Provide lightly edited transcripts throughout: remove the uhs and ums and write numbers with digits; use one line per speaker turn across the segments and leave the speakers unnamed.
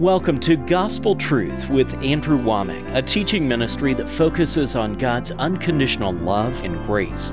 Welcome to Gospel Truth with Andrew Womack, a teaching ministry that focuses on God's unconditional love and grace.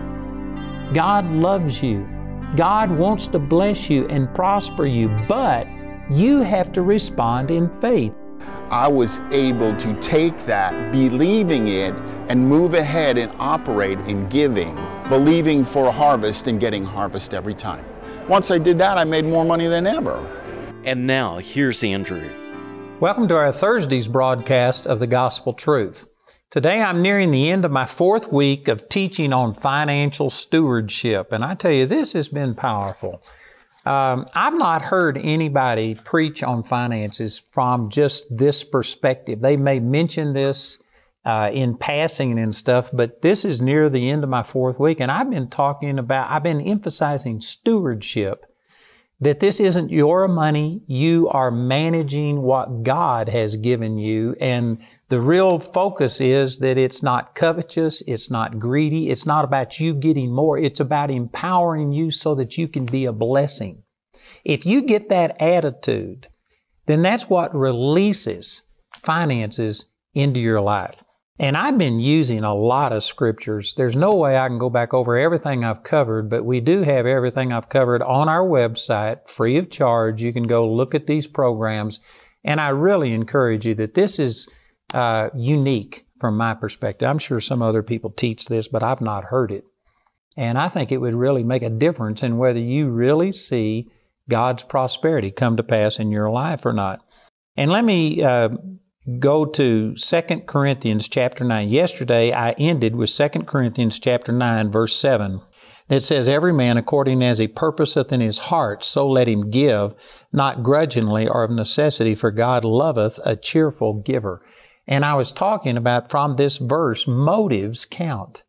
God loves you. God wants to bless you and prosper you, but you have to respond in faith.
I was able to take that, believing it, and move ahead and operate in giving, believing for a harvest and getting harvest every time. Once I did that, I made more money than ever.
And now, here's Andrew.
Welcome to our Thursday's broadcast of the Gospel Truth. Today I'm nearing the end of my fourth week of teaching on financial stewardship, and I tell you, this has been powerful. I've not heard anybody preach on finances from just this perspective. They may mention this in passing and stuff, but this is near the end of my fourth week, and I've been emphasizing stewardship. That this isn't your money, you are managing what God has given you, and the real focus is that it's not covetous, it's not greedy, it's not about you getting more, it's about empowering you so that you can be a blessing. If you get that attitude, then that's what releases finances into your life. And I've been using a lot of scriptures. There's no way I can go back over everything I've covered, but we do have everything I've covered on our website, free of charge. You can go look at these programs. And I really encourage you that this is unique from my perspective. I'm sure some other people teach this, but I've not heard it. And I think it would really make a difference in whether you really see God's prosperity come to pass in your life or not. And let me go to 2 Corinthians chapter 9. Yesterday, I ended with 2 Corinthians chapter 9, verse 7. It says, "Every man according as he purposeth in his heart, so let him give, not grudgingly or of necessity, for God loveth a cheerful giver." And I was talking about from this verse, motives count.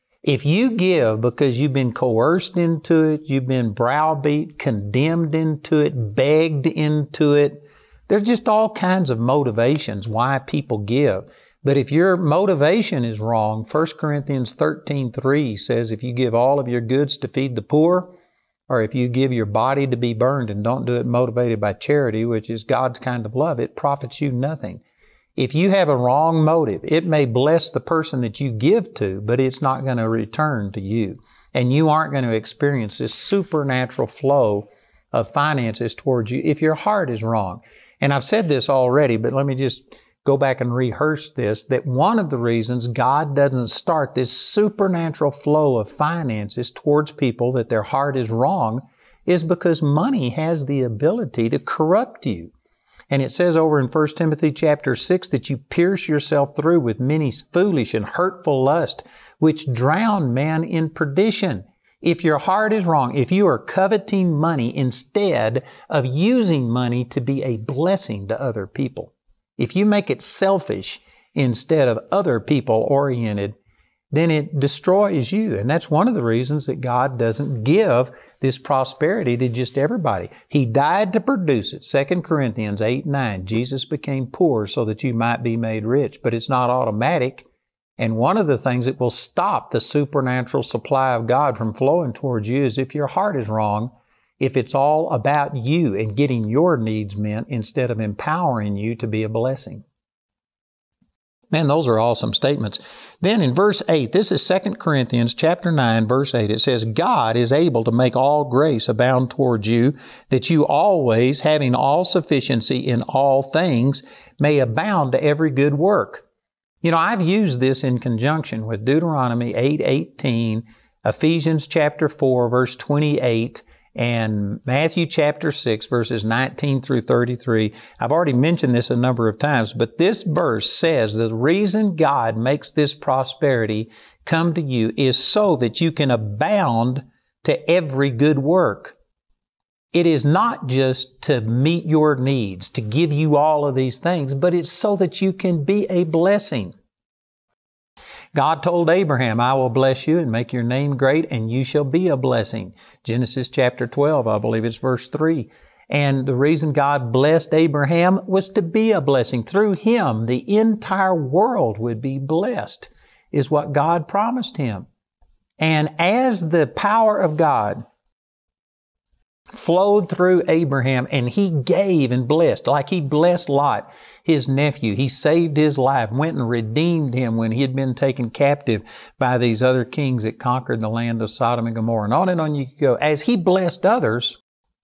If you give because you've been coerced into it, you've been browbeat, condemned into it, begged into it, there's just all kinds of motivations why people give. But if your motivation is wrong, 1 Corinthians 13:3 says if you give all of your goods to feed the poor, or if you give your body to be burned and don't do it motivated by charity, which is God's kind of love, it profits you nothing. If you have a wrong motive, it may bless the person that you give to, but it's not going to return to you. And you aren't going to experience this supernatural flow of finances towards you if your heart is wrong. And I've said this already, but let me just go back and rehearse this, that one of the reasons God doesn't start this supernatural flow of finances towards people that their heart is wrong is because money has the ability to corrupt you. And it says over in 1 Timothy chapter 6 that you pierce yourself through with many foolish and hurtful lust, which drown men in perdition. If your heart is wrong, if you are coveting money instead of using money to be a blessing to other people, if you make it selfish instead of other people oriented, then it destroys you. And that's one of the reasons that God doesn't give this prosperity to just everybody. He died to produce it. 2 Corinthians 8:9, Jesus became poor so that you might be made rich, but it's not automatic. And one of the things that will stop the supernatural supply of God from flowing towards you is if your heart is wrong, if it's all about you and getting your needs met instead of empowering you to be a blessing. Man, those are awesome statements. Then in verse 8, this is 2 Corinthians chapter 9, verse 8. It says, "God is able to make all grace abound towards you, that you always, having all sufficiency in all things, may abound to every good work." You know, I've used this in conjunction with Deuteronomy 8:18, Ephesians chapter 4, verse 28, and Matthew chapter 6, verses 19 through 33. I've already mentioned this a number of times, but this verse says the reason God makes this prosperity come to you is so that you can abound to every good work. It is not just to meet your needs, to give you all of these things, but it's so that you can be a blessing. God told Abraham, "I will bless you and make your name great, and you shall be a blessing." Genesis chapter 12, I believe it's verse 3. And the reason God blessed Abraham was to be a blessing. Through him, the entire world would be blessed, is what God promised him. And as the power of God flowed through Abraham, and he gave and blessed, like he blessed Lot, his nephew. He saved his life, went and redeemed him when he had been taken captive by these other kings that conquered the land of Sodom and Gomorrah. And on you could go. As he blessed others,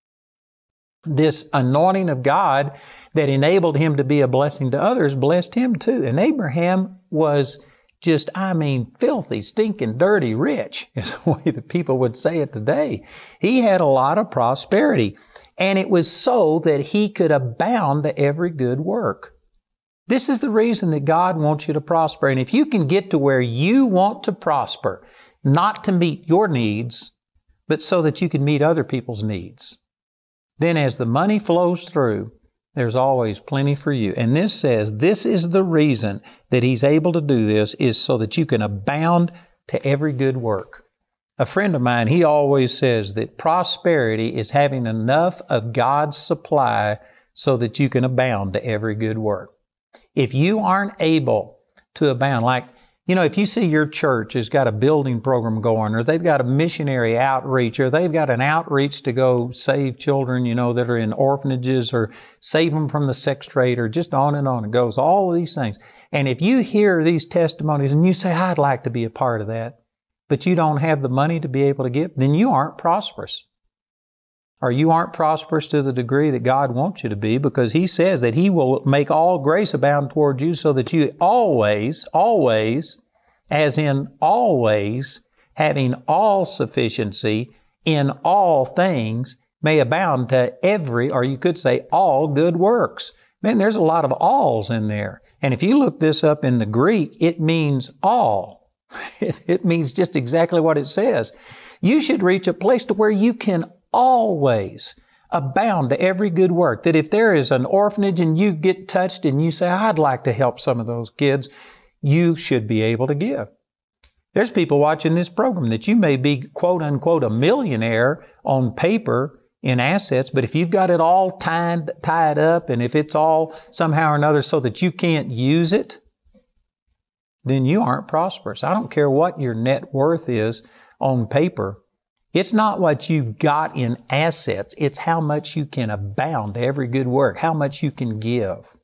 this anointing of God that enabled him to be a blessing to others blessed him too. And Abraham was just, filthy, stinking, dirty, rich, is the way that people would say it today. He had a lot of prosperity, and it was so that he could abound to every good work. This is the reason that God wants you to prosper. And if you can get to where you want to prosper, not to meet your needs, but so that you can meet other people's needs, then as the money flows through, there's always plenty for you. And this says, this is the reason that He's able to do this, is so that you can abound to every good work. A friend of mine, he always says that prosperity is having enough of God's supply so that you can abound to every good work. If you aren't able to abound, if you see your church has got a building program going, or they've got a missionary outreach, or they've got an outreach to go save children, that are in orphanages, or save them from the sex trade, or just on and on it goes, all of these things. And if you hear these testimonies and you say, I'd like to be a part of that, but you don't have the money to be able to give, then you aren't prosperous. Or you aren't prosperous to the degree that God wants you to be, because He says that He will make all grace abound toward you, so that you always, as in always, having all sufficiency in all things, may abound to every, or you could say all good works. Man, there's a lot of alls in there. And if you look this up in the Greek, it means all. It means just exactly what it says. You should reach a place to where you can always abound to every good work. That if there is an orphanage and you get touched and you say, I'd like to help some of those kids, you should be able to give. There's people watching this program that you may be, quote unquote, a millionaire on paper in assets, but if you've got it all tied up, and if it's all somehow or another so that you can't use it, then you aren't prosperous. I don't care what your net worth is on paper. It's not what you've got in assets. It's how much you can abound to every good work, how much you can give.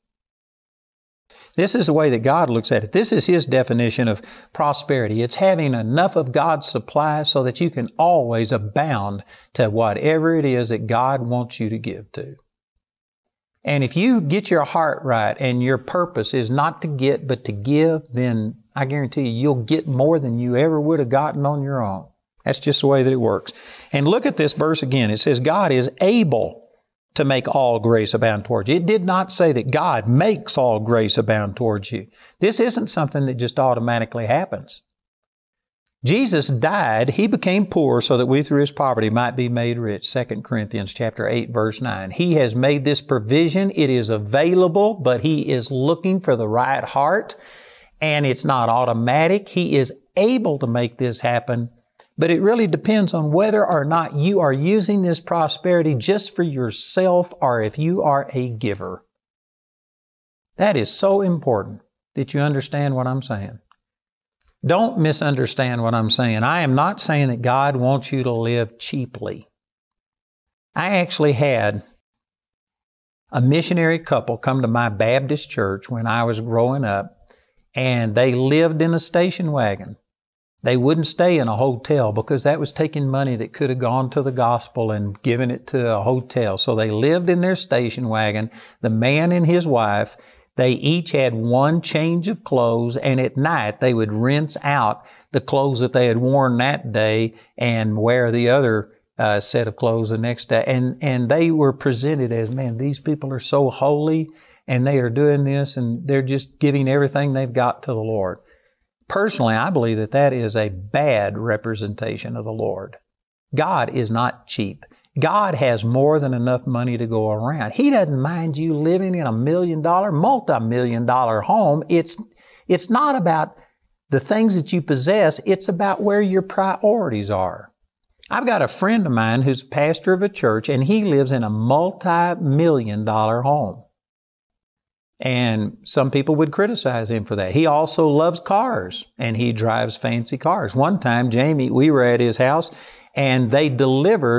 This is the way that God looks at it. This is His definition of prosperity. It's having enough of God's supply so that you can always abound to whatever it is that God wants you to give to. And if you get your heart right and your purpose is not to get but to give, then I guarantee you'll get more than you ever would have gotten on your own. That's just the way that it works. And look at this verse again. It says, God is able to make all grace abound towards you. It did not say that God makes all grace abound towards you. This isn't something that just automatically happens. Jesus died, He became poor so that we through His poverty might be made rich. 2 Corinthians chapter 8, verse 9. He has made this provision. It is available, but He is looking for the right heart, and it's not automatic. He is able to make this happen, but it really depends on whether or not you are using this prosperity just for yourself, or if you are a giver. That is so important that you understand what I'm saying. Don't misunderstand what I'm saying. I am not saying that God wants you to live cheaply. I actually had a missionary couple come to my Baptist church when I was growing up, and they lived in a station wagon. They wouldn't stay in a hotel because that was taking money that could have gone to the gospel and given it to a hotel. So they lived in their station wagon, the man and his wife. They each had one change of clothes, and at night they would rinse out the clothes that they had worn that day and wear the other set of clothes the next day. And they were presented as, man, these people are so holy, and they are doing this, and they're just giving everything they've got to the Lord. Personally, I believe that that is a bad representation of the Lord. God is not cheap. God has more than enough money to go around. He doesn't mind you living in $1 million, multi-million-dollar home. It's not about the things that you possess. It's about where your priorities are. I've got a friend of mine who's pastor of a church, and he lives in a multi-million-dollar home. And some people would criticize him for that. He also loves cars, and he drives fancy cars. One time, Jamie, we were at his house, and they delivered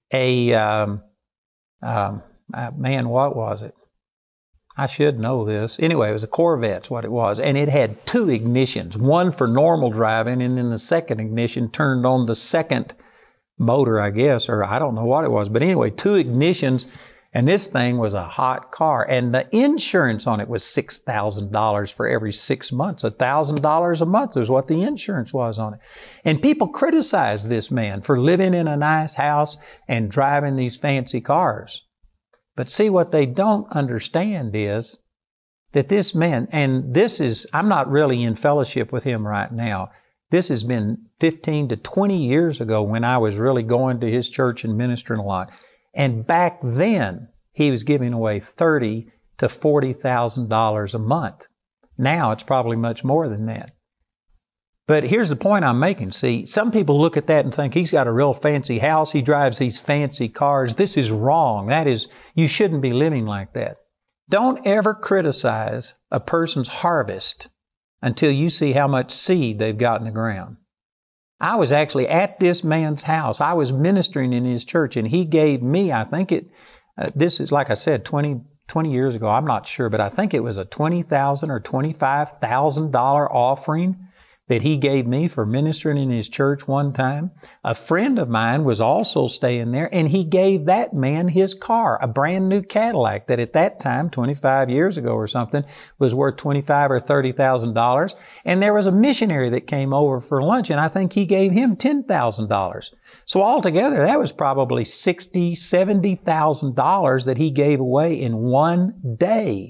man, what was it? I should know this. Anyway, it was a Corvette's what it was. And it had 2 ignitions, one for normal driving, and then the second ignition turned on the second motor, I guess, or I don't know what it was. But anyway, 2 ignitions, and this thing was a hot car. And the insurance on it was $6,000 for every 6 months. $1,000 a month was what the insurance was on it. And people criticized this man for living in a nice house and driving these fancy cars. But see, what they don't understand is that this man, and this is, I'm not really in fellowship with him right now. This has been 15 to 20 years ago when I was really going to his church and ministering a lot. And back then, he was giving away $30,000 to $40,000 a month. Now it's probably much more than that. But here's the point I'm making. See, some people look at that and think he's got a real fancy house. He drives these fancy cars. This is wrong. That is, you shouldn't be living like that. Don't ever criticize a person's harvest until you see how much seed they've got in the ground. I was actually at this man's house. I was ministering in his church, and he gave me, I think this is, like I said, 20 years ago. I'm not sure, but I think it was a $20,000 or $25,000 offering that he gave me for ministering in his church one time. A friend of mine was also staying there, and he gave that man his car, a brand new Cadillac that at that time, 25 years ago or something, was worth $25,000 or $30,000. And there was a missionary that came over for lunch, and I think he gave him $10,000. So altogether, that was probably $60,000, $70,000 that he gave away in one day.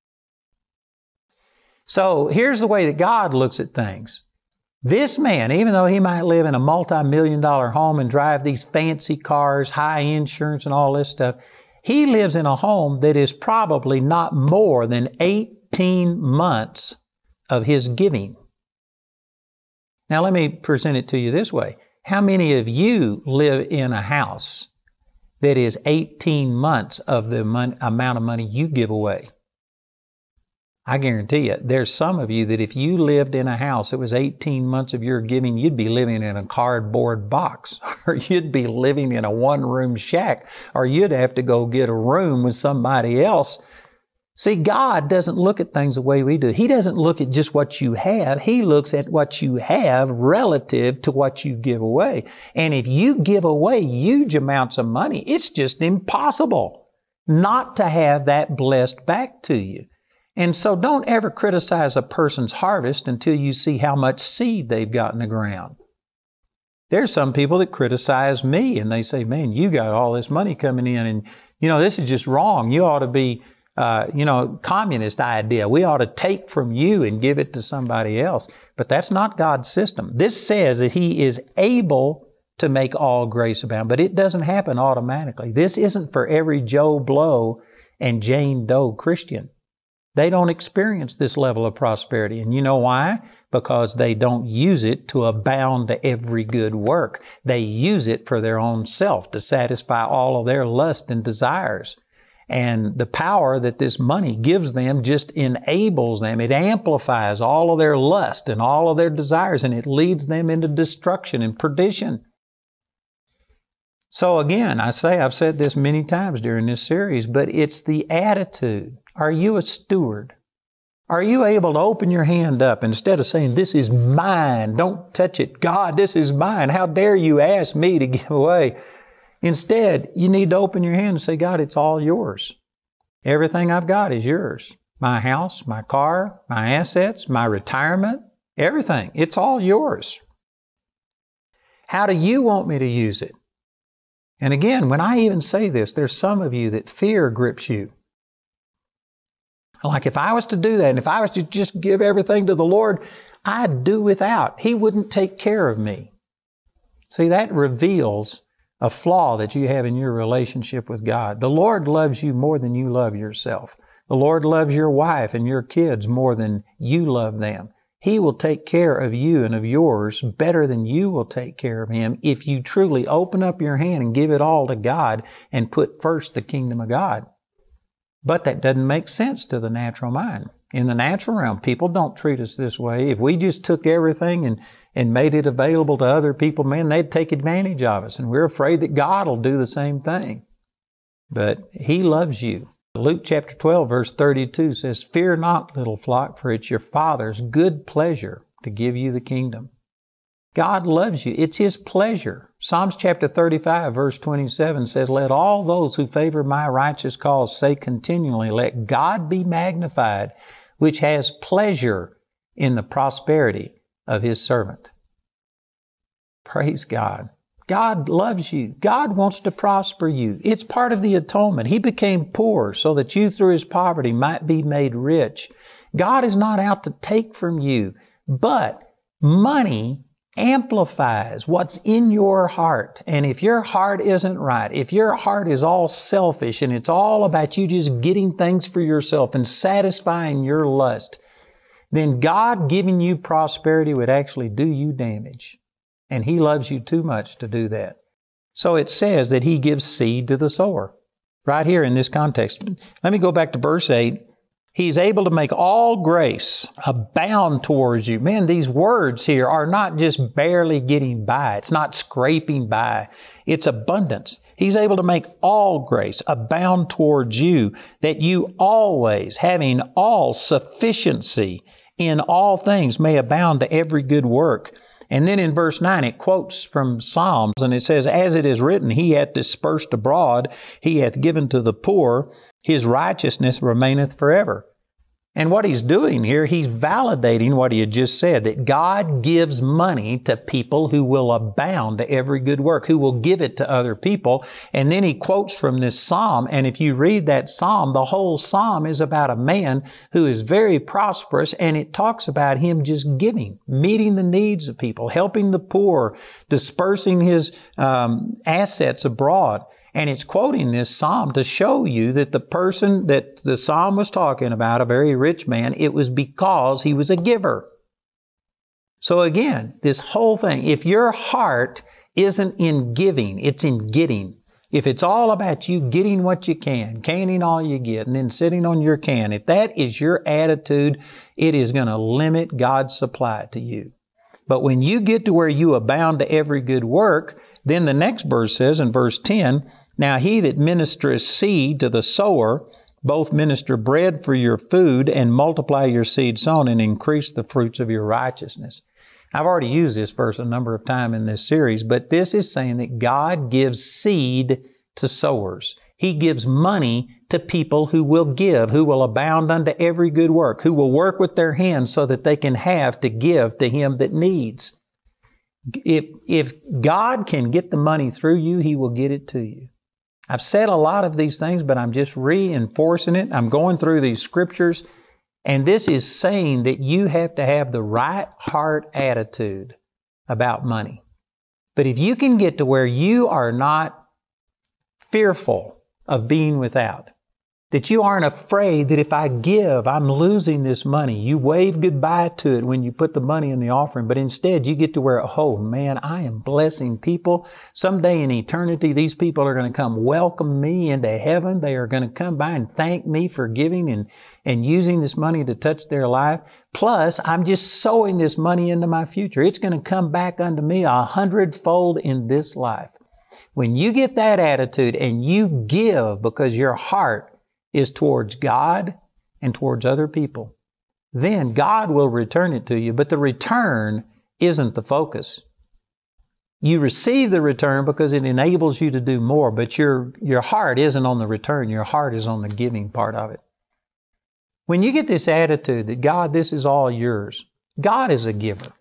So here's the way that God looks at things. This man, even though he might live in a multi-million-dollar home and drive these fancy cars, high insurance and all this stuff, he lives in a home that is probably not more than 18 months of his giving. Now let me present it to you this way. How many of you live in a house that is 18 months of the amount of money you give away? I guarantee you, there's some of you that if you lived in a house that was 18 months of your giving, you'd be living in a cardboard box, or you'd be living in a one-room shack, or you'd have to go get a room with somebody else. See, God doesn't look at things the way we do. He doesn't look at just what you have. He looks at what you have relative to what you give away. And if you give away huge amounts of money, it's just impossible not to have that blessed back to you. And so don't ever criticize a person's harvest until you see how much seed they've got in the ground. There's some people that criticize me and they say, man, you got all this money coming in and, this is just wrong. You ought to be, communist idea. We ought to take from you and give it to somebody else. But that's not God's system. This says that He is able to make all grace abound, but it doesn't happen automatically. This isn't for every Joe Blow and Jane Doe Christian. They don't experience this level of prosperity. And you know why? Because they don't use it to abound to every good work. They use it for their own self, to satisfy all of their lust and desires. And the power that this money gives them just enables them. It amplifies all of their lust and all of their desires, and it leads them into destruction and perdition. So again, I've said this many times during this series, but it's the attitude. Are you a steward? Are you able to open your hand up instead of saying, this is mine, don't touch it. God, this is mine. How dare you ask me to give away? Instead, you need to open your hand and say, God, it's all yours. Everything I've got is yours. My house, my car, my assets, my retirement, everything. It's all yours. How do you want me to use it? And again, when I even say this, there's some of you that fear grips you. Like if I was to do that, and if I was to just give everything to the Lord, I'd do without. He wouldn't take care of me. See, that reveals a flaw that you have in your relationship with God. The Lord loves you more than you love yourself. The Lord loves your wife and your kids more than you love them. He will take care of you and of yours better than you will take care of Him if you truly open up your hand and give it all to God and put first the kingdom of God. But that doesn't make sense to the natural mind. In the natural realm, people don't treat us this way. If we just took everything and made it available to other people, man, they'd take advantage of us. And we're afraid that God will do the same thing. But He loves you. Luke chapter 12, verse 32 says, "Fear not, little flock, for it's your Father's good pleasure to give you the kingdom." God loves you. It's His pleasure. Psalms chapter 35, verse 27 says, "Let all those who favor my righteous cause say continually, let God be magnified, which has pleasure in the prosperity of His servant." Praise God. God loves you. God wants to prosper you. It's part of the atonement. He became poor so that you through His poverty might be made rich. God is not out to take from you, but money amplifies what's in your heart. And if your heart isn't right, if your heart is all selfish and it's all about you just getting things for yourself and satisfying your lust, then God giving you prosperity would actually do you damage. And He loves you too much to do that. So it says that He gives seed to the sower. Right here in this context. Let me go back to verse 8. He's able to make all grace abound towards you. Man, these words here are not just barely getting by. It's not scraping by. It's abundance. He's able to make all grace abound towards you, that you always, having all sufficiency in all things, may abound to every good work. And then in verse 9, it quotes from Psalms, and it says, "As it is written, He hath dispersed abroad, He hath given to the poor, His righteousness remaineth forever." And what He's doing here, He's validating what He had just said, that God gives money to people who will abound to every good work, who will give it to other people. And then He quotes from this psalm, and if you read that psalm, the whole psalm is about a man who is very prosperous, and it talks about him just giving, meeting the needs of people, helping the poor, dispersing his assets abroad. And it's quoting this psalm to show you that the person that the psalm was talking about, a very rich man, it was because he was a giver. So again, this whole thing, if your heart isn't in giving, it's in getting. If it's all about you getting what you can, canning all you get, and then sitting on your can, if that is your attitude, it is going to limit God's supply to you. But when you get to where you abound to every good work, then the next verse says in verse 10, "Now He that ministereth seed to the sower, both minister bread for your food, and multiply your seed sown, and increase the fruits of your righteousness." I've already used this verse a number of times in this series, but this is saying that God gives seed to sowers. He gives money to people who will give, who will abound unto every good work, who will work with their hands so that they can have to give to him that needs. If God can get the money through you, He will get it to you. I've said a lot of these things, but I'm just reinforcing it. I'm going through these scriptures, and this is saying that you have to have the right heart attitude about money. But if you can get to where you are not fearful of being without, that you aren't afraid that if I give, I'm losing this money. You wave goodbye to it when you put the money in the offering, but instead you get to where, oh man, I am blessing people. Someday in eternity, these people are going to come welcome me into heaven. They are going to come by and thank me for giving and using this money to touch their life. Plus, I'm just sowing this money into my future. It's going to come back unto me 100-fold in this life. When you get that attitude and you give because your heart is towards God and towards other people, then God will return it to you. But the return isn't the focus. You receive the return because it enables you to do more, but your heart isn't on the return. Your heart is on the giving part of it. When you get this attitude that God, this is all yours, God is a giver.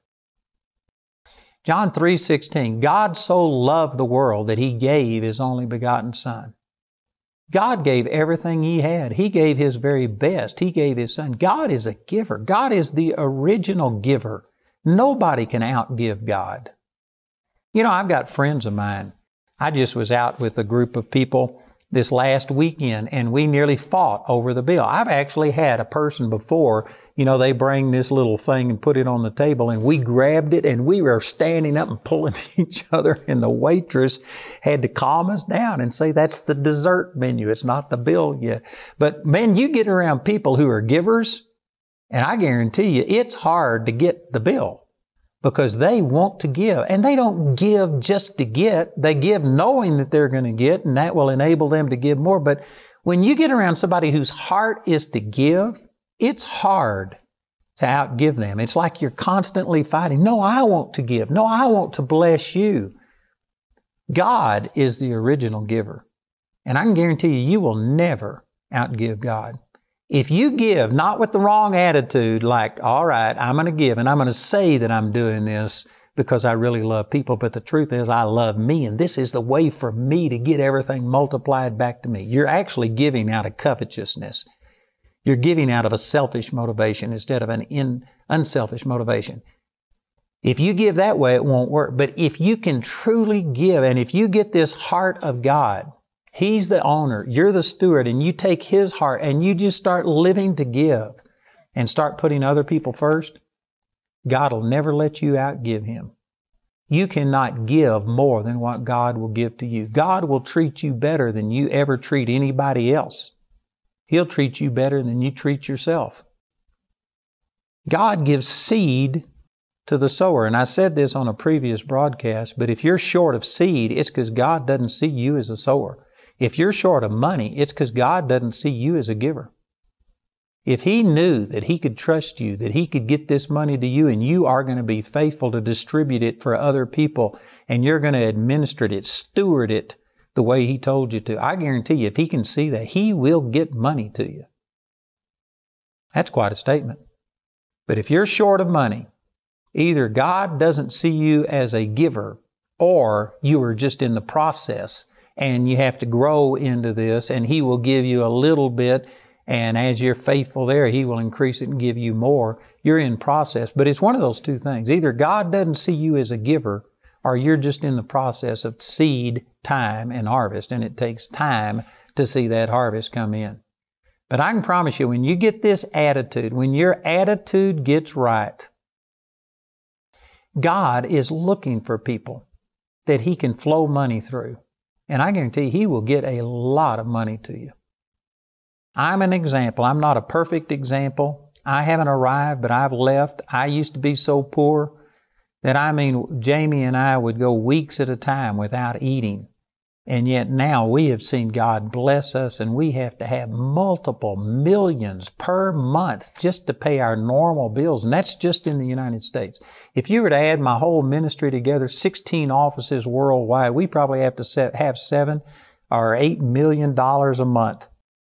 John 3:16, God so loved the world that He gave His only begotten Son. God gave everything He had. He gave His very best. He gave His Son. God is a giver. God is the original giver. Nobody can outgive God. You know, I've got friends of mine. I just was out with a group of people this last weekend, and we nearly fought over the bill. I've actually had a person before, you know, they bring this little thing and put it on the table, and we grabbed it, and we were standing up and pulling each other, and the waitress had to calm us down and say, that's the dessert menu. It's not the bill yet. But man, you get around people who are givers, And I guarantee you, it's hard to get the bill because they want to give. And they don't give just to get. They give knowing that they're going to get, and that will enable them to give more. But when you get around somebody whose heart is to give, it's hard to outgive them. It's like you're constantly fighting. No, I want to give. No, I want to bless you. God is the original giver. And I can guarantee you, you will never outgive God. If you give, not with the wrong attitude, like, all right, I'm going to give and I'm going to say that I'm doing this because I really love people, but the truth is I love me and this is the way for me to get everything multiplied back to me. You're actually giving out of covetousness. You're giving out of a selfish motivation instead of an unselfish motivation. If you give that way, it won't work. But if you can truly give, and if you get this heart of God, He's the owner, you're the steward, and you take His heart and you just start living to give and start putting other people first, God will never let you outgive Him. You cannot give more than what God will give to you. God will treat you better than you ever treat anybody else. He'll treat you better than you treat yourself. God gives seed to the sower. And I said this on a previous broadcast, but if you're short of seed, it's because God doesn't see you as a sower. If you're short of money, it's because God doesn't see you as a giver. If He knew that He could trust you, that He could get this money to you, and you are going to be faithful to distribute it for other people, and you're going to administer it, steward it the way He told you to, I guarantee you, if He can see that, He will get money to you. That's quite a statement. But if you're short of money, either God doesn't see you as a giver, or you are just in the process and you have to grow into this, and He will give you a little bit, and as you're faithful there, He will increase it and give you more. You're in process. But it's one of those two things. Either God doesn't see you as a giver, or you're just in the process of seed, time, and harvest, and it takes time to see that harvest come in. But I can promise you, when you get this attitude, when your attitude gets right, God is looking for people that He can flow money through. And I guarantee He will get a lot of money to you. I'm an example. I'm not a perfect example. I haven't arrived, but I've left. I used to be so poor that Jamie and I would go weeks at a time without eating. And yet now we have seen God bless us, and we have to have multiple millions per month just to pay our normal bills. And that's just in the United States. If you were to add my whole ministry together, 16 offices worldwide, we probably have to have $7 or $8 million a month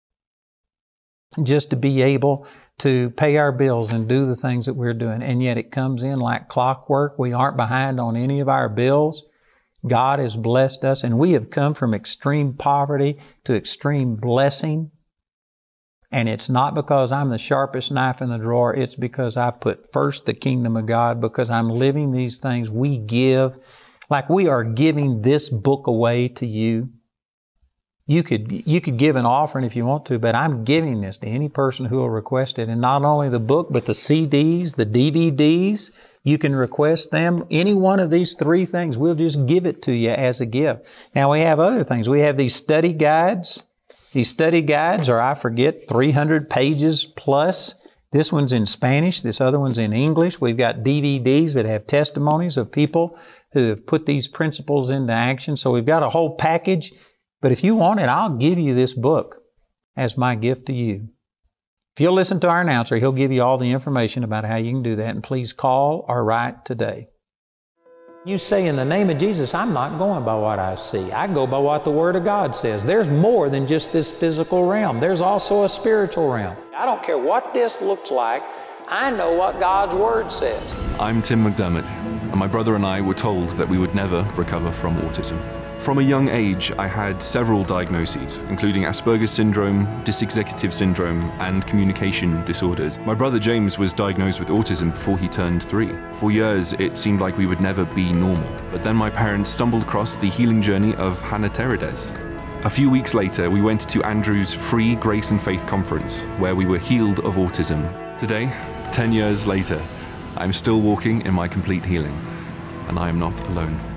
just to be able to pay our bills and do the things that we're doing. And yet it comes in like clockwork. We aren't behind on any of our bills. God has blessed us, and we have come from extreme poverty to extreme blessing. And it's not because I'm the sharpest knife in the drawer. It's because I put first the kingdom of God, because I'm living these things. We give, like we are giving this book away to you. You could give an offering if you want to, but I'm giving this to any person who will request it. And not only the book, but the CDs, the DVDs, you can request them. Any one of these three things, we'll just give it to you as a gift. Now we have other things. We have these study guides. These study guides are, 300 pages plus. This one's in Spanish. This other one's in English. We've got DVDs that have testimonies of people who have put these principles into action. So we've got a whole package. But if you want it, I'll give you this book as my gift to you. If you'll listen to our announcer, he'll give you all the information about how you can do that. And please call or write today. You say, in the name of Jesus, I'm not going by what I see. I go by what the Word of God says. There's more than just this physical realm. There's also a spiritual realm. I don't care what this looks like. I know what God's Word says.
I'm Tim McDermott, and my brother and I were told that we would never recover from autism. From a young age, I had several diagnoses, including Asperger's syndrome, dysexecutive syndrome, and communication disorders. My brother James was diagnosed with autism before he turned 3. For years, it seemed like we would never be normal. But then my parents stumbled across the healing journey of Hannah Teredes. A few weeks later, we went to Andrew's free Grace and Faith conference, where we were healed of autism. Today, 10 years later, I'm still walking in my complete healing, and I am not alone.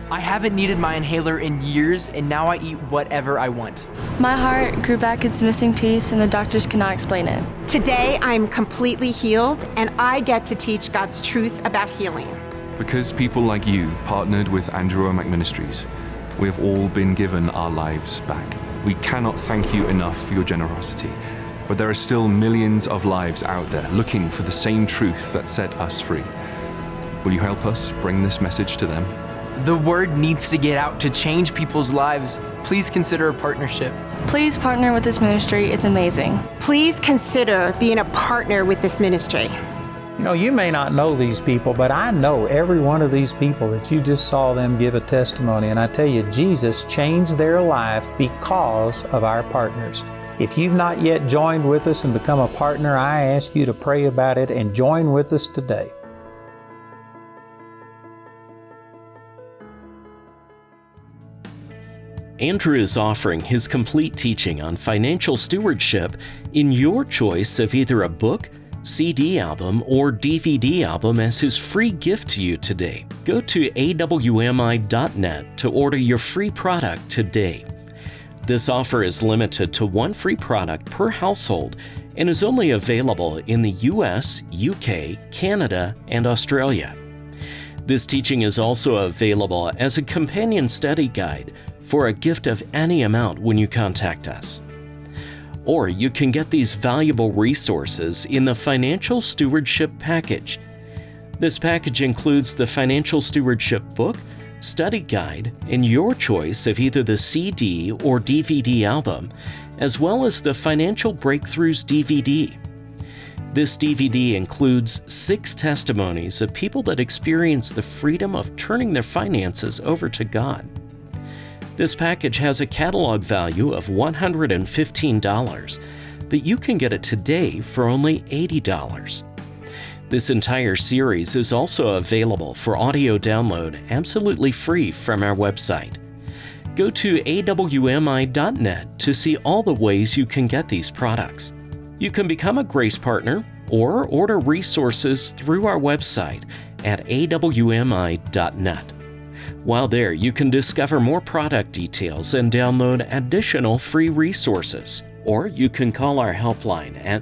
I haven't needed my inhaler in years, and now I eat whatever I want.
My heart grew back its missing piece, and the doctors cannot explain it.
Today, I'm completely healed, and I get to teach God's truth about healing.
Because people like you partnered with Andrew Wommack Ministries, we have all been given our lives back. We cannot thank you enough for your generosity, but there are still millions of lives out there looking for the same truth that set us free. Will you help us bring this message to them?
The word needs to get out to change people's lives. Please consider a partnership.
Please partner with this ministry. It's amazing.
Please consider being a partner with this ministry.
You know, you may not know these people, but I know every one of these people that you just saw them give a testimony. And I tell you, Jesus changed their life because of our partners. If you've not yet joined with us and become a partner, I ask you to pray about it and join with us today.
Andrew is offering his complete teaching on financial stewardship in your choice of either a book, CD album, or DVD album as his free gift to you today. Go to awmi.net to order your free product today. This offer is limited to one free product per household and is only available in the US, UK, Canada, and Australia. This teaching is also available as a companion study guide for a gift of any amount when you contact us. Or you can get these valuable resources in the Financial Stewardship Package. This package includes the Financial Stewardship book, study guide, and your choice of either the CD or DVD album, as well as the Financial Breakthroughs DVD. This DVD includes 6 testimonies of people that experience the freedom of turning their finances over to God. This package has a catalog value of $115, but you can get it today for only $80. This entire series is also available for audio download absolutely free from our website. Go to awmi.net to see all the ways you can get these products. You can become a Grace Partner or order resources through our website at awmi.net. While there, you can discover more product details and download additional free resources. Or you can call our helpline at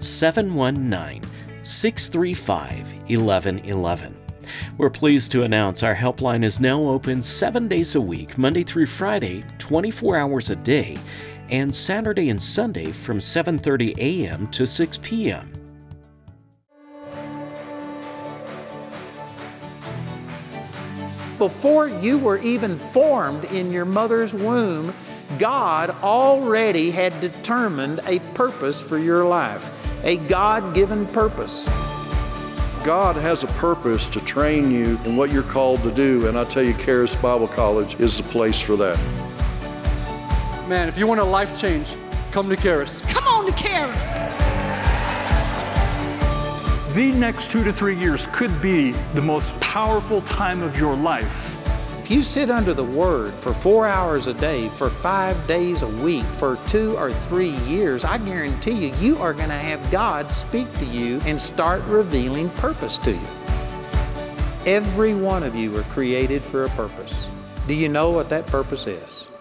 719-635-1111. We're pleased to announce our helpline is now open 7 days a week, Monday through Friday, 24 hours a day, and Saturday and Sunday from 7:30 a.m. to 6 p.m.
Before you were even formed in your mother's womb, God already had determined a purpose for your life, a God-given purpose.
God has a purpose to train you in what you're called to do, and I tell you, Charis Bible College is the place for that.
Man, if you want a life change, come to Charis.
Come on to Charis!
The next 2 to 3 years could be the most powerful time of your life.
If you sit under the Word for 4 hours a day, for 5 days a week, for 2 or 3 years, I guarantee you, you are going to have God speak to you and start revealing purpose to you. Every one of you are created for a purpose. Do you know what that purpose is?